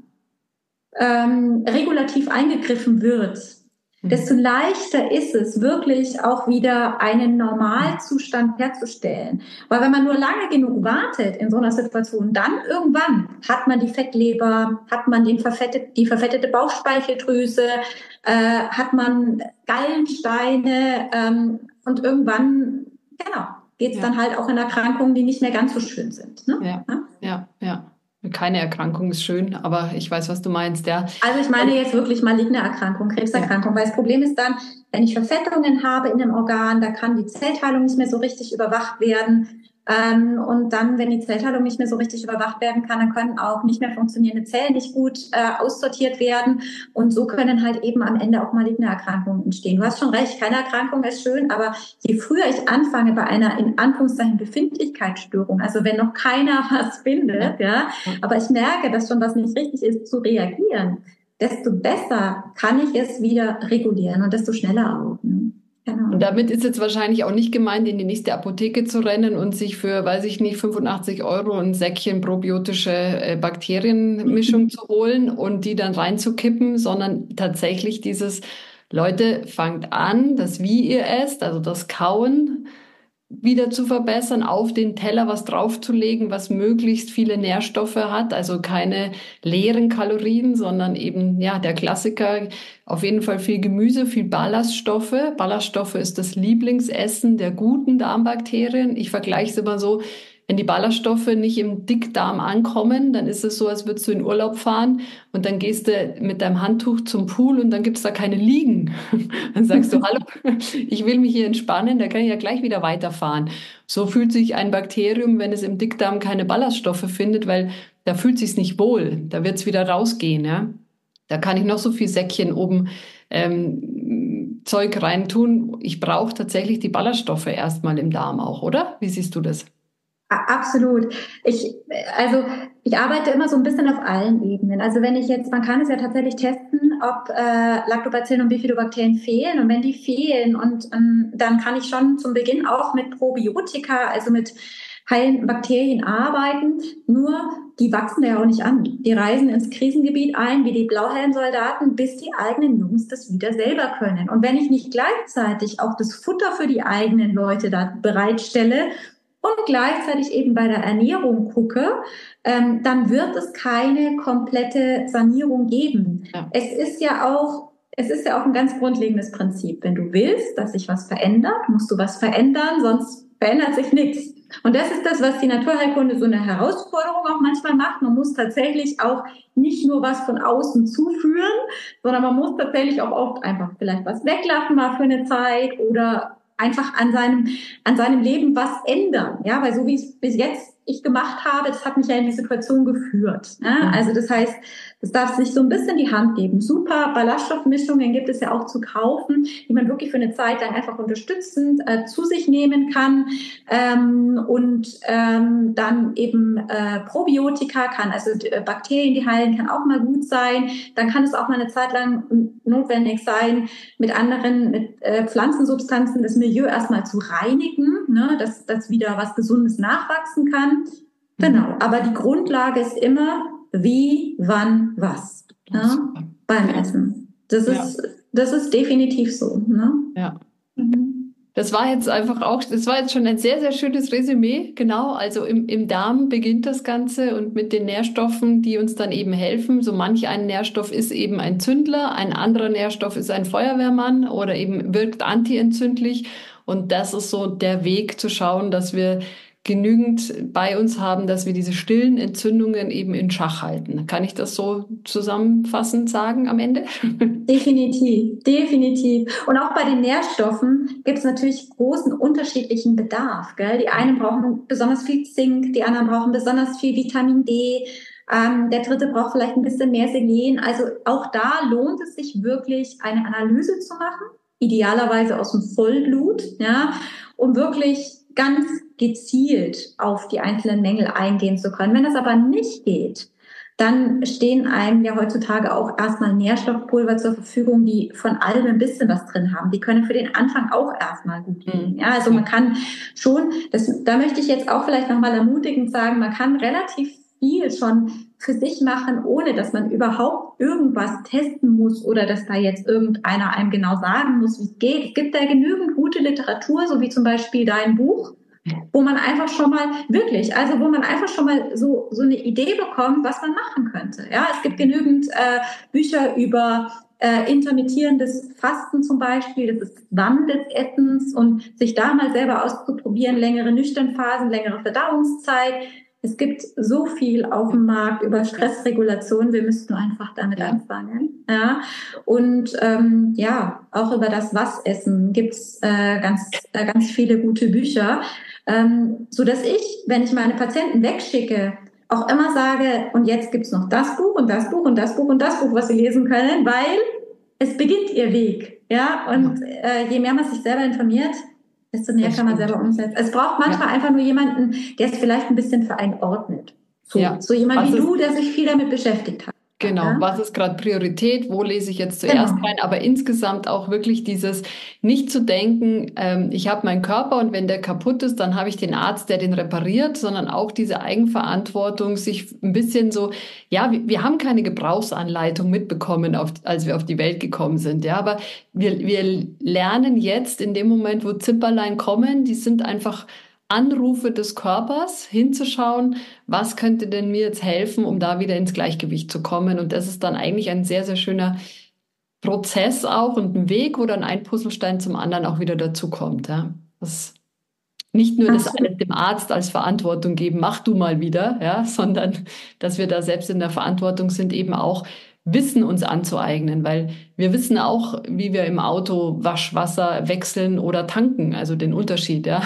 ähm, regulativ eingegriffen wird, desto leichter ist es, wirklich auch wieder einen Normalzustand herzustellen. Weil wenn man nur lange genug wartet in so einer Situation, dann irgendwann hat man die Fettleber, hat man den verfettet, die verfettete Bauchspeicheldrüse, äh, hat man Gallensteine ähm, und irgendwann, genau, geht es ja. dann halt auch in Erkrankungen, die nicht mehr ganz so schön sind. Ne? Ja, ja, ja. ja. Keine Erkrankung ist schön, aber ich weiß, was du meinst, ja. Also ich meine jetzt wirklich maligne Erkrankung, Krebserkrankung, ja. Weil das Problem ist dann, wenn ich Verfettungen habe in einem Organ, da kann die Zellteilung nicht mehr so richtig überwacht werden. Ähm, und dann, wenn die Zellteilung nicht mehr so richtig überwacht werden kann, dann können auch nicht mehr funktionierende Zellen nicht gut äh, aussortiert werden. Und so können halt eben am Ende auch maligne Erkrankungen entstehen. Du hast schon recht, keine Erkrankung ist schön, aber je früher ich anfange bei einer in Anführungszeichen Befindlichkeitsstörung, also wenn noch keiner was findet, ja, aber ich merke, dass schon was nicht richtig ist, zu reagieren, desto besser kann ich es wieder regulieren und desto schneller auch. Ne? Genau. Und damit ist jetzt wahrscheinlich auch nicht gemeint, in die nächste Apotheke zu rennen und sich für, weiß ich nicht, fünfundachtzig Euro ein Säckchen probiotische äh, Bakterienmischung mhm. zu holen und die dann reinzukippen, sondern tatsächlich dieses, Leute, fangt an, das wie ihr esst, also das Kauen, wieder zu verbessern, auf den Teller was draufzulegen, was möglichst viele Nährstoffe hat, also keine leeren Kalorien, sondern eben, ja, der Klassiker, auf jeden Fall viel Gemüse, viel Ballaststoffe. Ballaststoffe ist das Lieblingsessen der guten Darmbakterien. Ich vergleiche es immer so, wenn die Ballaststoffe nicht im Dickdarm ankommen, dann ist es so, als würdest du in Urlaub fahren und dann gehst du mit deinem Handtuch zum Pool und dann gibt's da keine Liegen. Dann sagst du, hallo, ich will mich hier entspannen, da kann ich ja gleich wieder weiterfahren. So fühlt sich ein Bakterium, wenn es im Dickdarm keine Ballaststoffe findet, weil da fühlt sich's nicht wohl, da wird's wieder rausgehen. Ja? Da kann ich noch so viel Säckchen oben ähm, Zeug reintun. Ich brauche tatsächlich die Ballaststoffe erstmal im Darm auch, oder? Wie siehst du das? Absolut. Ich, also, ich arbeite immer so ein bisschen auf allen Ebenen. Also, wenn ich jetzt, man kann es ja tatsächlich testen, ob äh, Lactobacillen und Bifidobakterien fehlen. Und wenn die fehlen, und ähm, dann kann ich schon zum Beginn auch mit Probiotika, also mit heilen Bakterien arbeiten. Nur, die wachsen ja auch nicht an. Die reisen ins Krisengebiet ein, wie die Blauhelmsoldaten, bis die eigenen Jungs das wieder selber können. Und wenn ich nicht gleichzeitig auch das Futter für die eigenen Leute da bereitstelle, und gleichzeitig eben bei der Ernährung gucke, ähm, dann wird es keine komplette Sanierung geben. Ja. Es ist ja auch, es ist ja auch ein ganz grundlegendes Prinzip. Wenn du willst, dass sich was verändert, musst du was verändern, sonst verändert sich nichts. Und das ist das, was die Naturheilkunde so eine Herausforderung auch manchmal macht. Man muss tatsächlich auch nicht nur was von außen zuführen, sondern man muss tatsächlich auch oft einfach vielleicht was weglassen mal für eine Zeit oder einfach an seinem, an seinem Leben was ändern. Ja, weil so wie es bis jetzt ich gemacht habe, das hat mich ja in die Situation geführt. Ja? Also das heißt, das darf sich so ein bisschen die Hand geben. Super Ballaststoffmischungen gibt es ja auch zu kaufen, die man wirklich für eine Zeit lang einfach unterstützend äh, zu sich nehmen kann. Ähm, und ähm, dann eben äh, Probiotika kann, also äh, Bakterien, die heilen, kann auch mal gut sein. Dann kann es auch mal eine Zeit lang notwendig sein, mit anderen mit äh, Pflanzensubstanzen das Milieu erstmal zu reinigen, ne, dass, dass wieder was Gesundes nachwachsen kann. Genau, aber die Grundlage ist immer wie, wann, was, ne? Beim Essen. Das ist, ja. das ist definitiv so. Ne? Ja. Mhm. Das war jetzt einfach auch, das war jetzt schon ein sehr, sehr schönes Resümee. Genau, also im, im Darm beginnt das Ganze und mit den Nährstoffen, die uns dann eben helfen. So manch ein Nährstoff ist eben ein Zündler, ein anderer Nährstoff ist ein Feuerwehrmann oder eben wirkt antientzündlich. Und das ist so der Weg zu schauen, dass wir genügend bei uns haben, dass wir diese stillen Entzündungen eben in Schach halten. Kann ich das so zusammenfassend sagen am Ende? Definitiv, definitiv. Und auch bei den Nährstoffen gibt es natürlich großen unterschiedlichen Bedarf. Gell? Die einen brauchen besonders viel Zink, die anderen brauchen besonders viel Vitamin D, ähm, der dritte braucht vielleicht ein bisschen mehr Selen. Also auch da lohnt es sich wirklich, eine Analyse zu machen, idealerweise aus dem Vollblut, ja, um wirklich ganz gezielt auf die einzelnen Mängel eingehen zu können. Wenn das aber nicht geht, dann stehen einem ja heutzutage auch erstmal Nährstoffpulver zur Verfügung, die von allem ein bisschen was drin haben. Die können für den Anfang auch erstmal gut gehen. Ja, also man kann schon, das, da möchte ich jetzt auch vielleicht nochmal ermutigend sagen, man kann relativ viel schon für sich machen, ohne dass man überhaupt irgendwas testen muss oder dass da jetzt irgendeiner einem genau sagen muss, wie es geht. Es gibt da genügend gute Literatur, so wie zum Beispiel dein Buch, wo man einfach schon mal, wirklich, also wo man einfach schon mal so, so eine Idee bekommt, was man machen könnte. Ja, es gibt genügend äh, Bücher über äh, intermittierendes Fasten zum Beispiel, das ist Wann des Essens und sich da mal selber auszuprobieren, längere Nüchternphasen, längere Verdauungszeit. Es gibt so viel auf dem Markt über Stressregulation, wir müssten einfach damit ja. anfangen. Ja. Und ähm, ja, auch über das Was-Essen gibt's äh, ganz, äh, ganz viele gute Bücher, ähm, so dass ich, wenn ich meine Patienten wegschicke, auch immer sage, und jetzt gibt's noch das Buch und das Buch und das Buch und das Buch, was Sie lesen können, weil es beginnt Ihr Weg. Ja, und äh, je mehr man sich selber informiert, desto mehr kann man selber umsetzen. Es braucht manchmal ja. einfach nur jemanden, der es vielleicht ein bisschen für einen ordnet. So, ja. so jemand was wie du, der sich viel damit beschäftigt hat. Genau, ja? Was ist gerade Priorität? Wo lese ich jetzt zuerst genau. rein? Aber insgesamt auch wirklich dieses nicht zu denken, ähm, ich habe meinen Körper und wenn der kaputt ist, dann habe ich den Arzt, der den repariert, sondern auch diese Eigenverantwortung, sich ein bisschen so, ja, wir, wir haben keine Gebrauchsanleitung mitbekommen, auf, als wir auf die Welt gekommen sind, ja, aber wir, wir lernen jetzt in dem Moment, wo Zipperlein kommen, die sind einfach Anrufe des Körpers, hinzuschauen, was könnte denn mir jetzt helfen, um da wieder ins Gleichgewicht zu kommen. Und das ist dann eigentlich ein sehr, sehr schöner Prozess auch und ein Weg, wo dann ein Puzzlestein zum anderen auch wieder dazukommt. Ja. Das nicht nur das alles dem Arzt als Verantwortung geben, mach du mal wieder, ja, sondern dass wir da selbst in der Verantwortung sind, eben auch Wissen uns anzueignen, weil wir wissen auch, wie wir im Auto Waschwasser wechseln oder tanken, also den Unterschied, ja.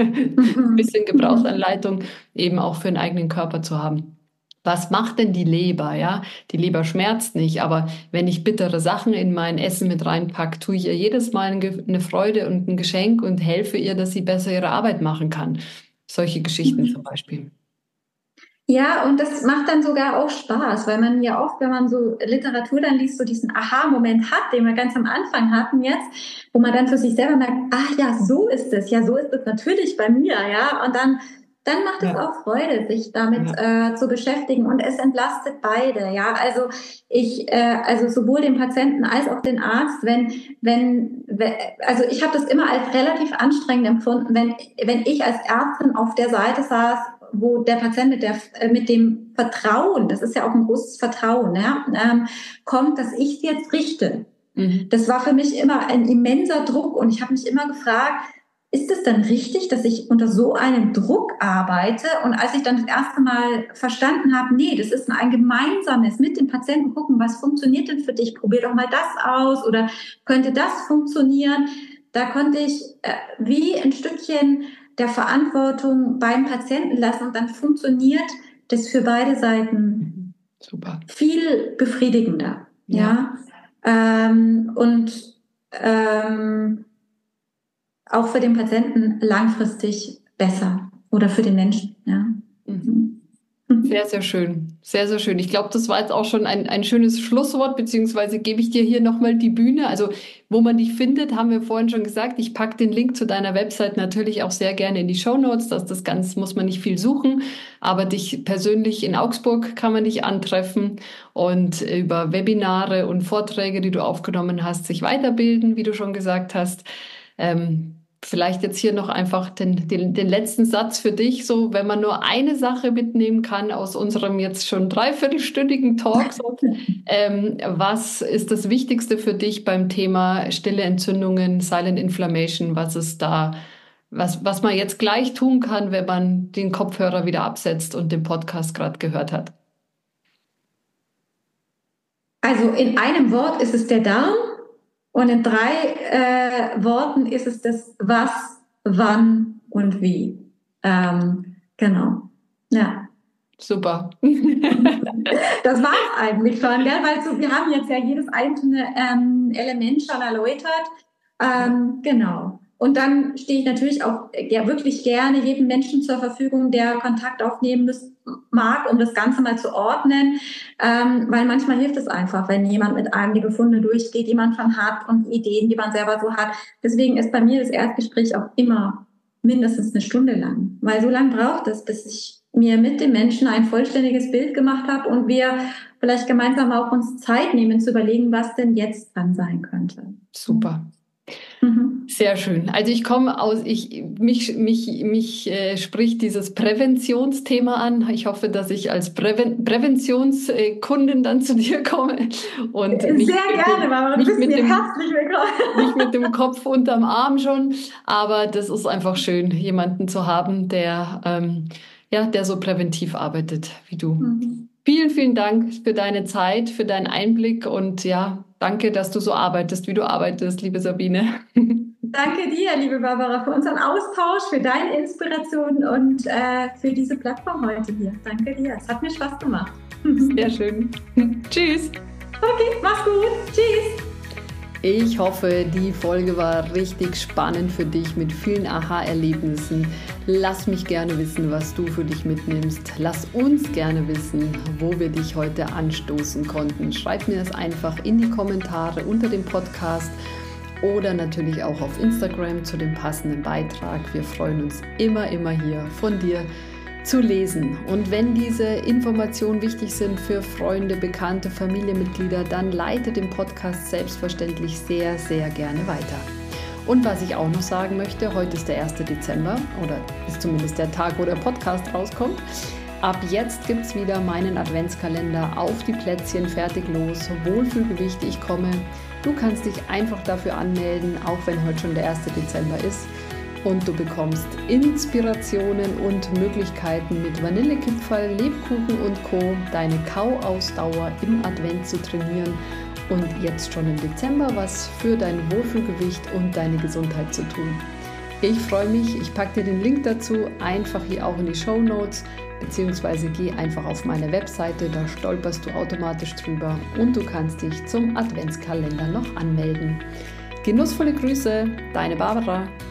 Ein bisschen Gebrauchsanleitung eben auch für den eigenen Körper zu haben. Was macht denn die Leber, ja? Die Leber schmerzt nicht, aber wenn ich bittere Sachen in mein Essen mit reinpacke, tue ich ihr jedes Mal eine Freude und ein Geschenk und helfe ihr, dass sie besser ihre Arbeit machen kann. Solche Geschichten zum Beispiel. Ja, und das macht dann sogar auch Spaß, weil man ja oft, wenn man so Literatur dann liest, so diesen Aha-Moment hat, den wir ganz am Anfang hatten jetzt, wo man dann für sich selber merkt, ach ja, so ist es, ja, so ist es natürlich bei mir, ja, und dann dann macht es ja. auch Freude, sich damit ja. äh, zu beschäftigen und es entlastet beide, ja, also ich, äh, also sowohl den Patienten als auch den Arzt, wenn, wenn, also ich habe das immer als relativ anstrengend empfunden, wenn, wenn ich als Ärztin auf der Seite saß, wo der Patient mit, der, mit dem Vertrauen, das ist ja auch ein großes Vertrauen, ja, ähm, kommt, dass ich es jetzt richte. Mhm. Das war für mich immer ein immenser Druck und ich habe mich immer gefragt, ist es denn richtig, dass ich unter so einem Druck arbeite? Und als ich dann das erste Mal verstanden habe, nee, das ist ein gemeinsames, mit dem Patienten gucken, was funktioniert denn für dich? Probier doch mal das aus oder könnte das funktionieren? Da konnte ich äh, wie ein Stückchen der Verantwortung beim Patienten lassen und dann funktioniert das für beide Seiten super viel befriedigender. Ja, ja? Ähm, und ähm, auch für den Patienten langfristig besser oder für den Menschen. Ja. Mhm. Sehr, sehr schön. Sehr, sehr schön. Ich glaube, das war jetzt auch schon ein, ein schönes Schlusswort, beziehungsweise gebe ich dir hier nochmal die Bühne. Also, wo man dich findet, haben wir vorhin schon gesagt. Ich packe den Link zu deiner Website natürlich auch sehr gerne in die Shownotes. Das, das Ganze muss man nicht viel suchen. Aber dich persönlich in Augsburg kann man dich antreffen und über Webinare und Vorträge, die du aufgenommen hast, sich weiterbilden, wie du schon gesagt hast. Ähm, Vielleicht jetzt hier noch einfach den, den, den letzten Satz für dich, so wenn man nur eine Sache mitnehmen kann aus unserem jetzt schon dreiviertelstündigen Talk, so, ähm, was ist das Wichtigste für dich beim Thema stille Entzündungen, Silent Inflammation, was ist da, was, was man jetzt gleich tun kann, wenn man den Kopfhörer wieder absetzt und den Podcast gerade gehört hat? Also in einem Wort ist es der Darm. Und in drei äh, Worten ist es das Was, Wann und Wie. Ähm, genau. Ja. Super. Das war es eigentlich schon, gell? Weil so, wir haben jetzt ja jedes einzelne ähm, Element schon erläutert. Ähm, genau. Und dann stehe ich natürlich auch ja, wirklich gerne jedem Menschen zur Verfügung, der Kontakt aufnehmen muss, mag, um das Ganze mal zu ordnen, ähm, weil manchmal hilft es einfach, wenn jemand mit einem die Befunde durchgeht, die man schon hat und Ideen, die man selber so hat. Deswegen ist bei mir das Erstgespräch auch immer mindestens eine Stunde lang, weil so lange braucht es, bis ich mir mit dem Menschen ein vollständiges Bild gemacht habe und wir vielleicht gemeinsam auch uns Zeit nehmen zu überlegen, was denn jetzt dran sein könnte. Super. Mhm. Sehr schön. Also ich komme aus, ich, mich, mich, mich äh, spricht dieses Präventionsthema an. Ich hoffe, dass ich als Präven, Präventionskundin dann zu dir komme. Und Sehr nicht gerne, Mama. Du bist mir dem, herzlich willkommen. Nicht mit dem Kopf unterm Arm schon, aber das ist einfach schön, jemanden zu haben, der, ähm, ja, der so präventiv arbeitet wie du. Mhm. Vielen, vielen Dank für deine Zeit, für deinen Einblick und ja, danke, dass du so arbeitest, wie du arbeitest, liebe Sabine. Danke dir, liebe Barbara, für unseren Austausch, für deine Inspiration und äh, für diese Plattform heute hier. Danke dir, es hat mir Spaß gemacht. Sehr schön. Tschüss. Okay, mach's gut. Tschüss. Ich hoffe, die Folge war richtig spannend für dich mit vielen Aha-Erlebnissen. Lass mich gerne wissen, was du für dich mitnimmst. Lass uns gerne wissen, wo wir dich heute anstoßen konnten. Schreib mir das einfach in die Kommentare unter dem Podcast oder natürlich auch auf Instagram zu dem passenden Beitrag. Wir freuen uns immer, immer hier von dir zu lesen. Und wenn diese Informationen wichtig sind für Freunde, Bekannte, Familienmitglieder, dann leite den Podcast selbstverständlich sehr, sehr gerne weiter. Und was ich auch noch sagen möchte, heute ist der erste Dezember oder ist zumindest der Tag, wo der Podcast rauskommt. Ab jetzt gibt es wieder meinen Adventskalender auf die Plätzchen, fertig los, Wohlfühlgewicht, ich komme. Du kannst dich einfach dafür anmelden, auch wenn heute schon der erste Dezember ist. Und du bekommst Inspirationen und Möglichkeiten mit Vanillekipferl, Lebkuchen und Co. deine Kauausdauer im Advent zu trainieren und jetzt schon im Dezember was für dein Wohlfühlgewicht und deine Gesundheit zu tun. Ich freue mich, ich packe dir den Link dazu einfach hier auch in die Shownotes, beziehungsweise geh einfach auf meine Webseite, da stolperst du automatisch drüber und du kannst dich zum Adventskalender noch anmelden. Genussvolle Grüße, deine Barbara.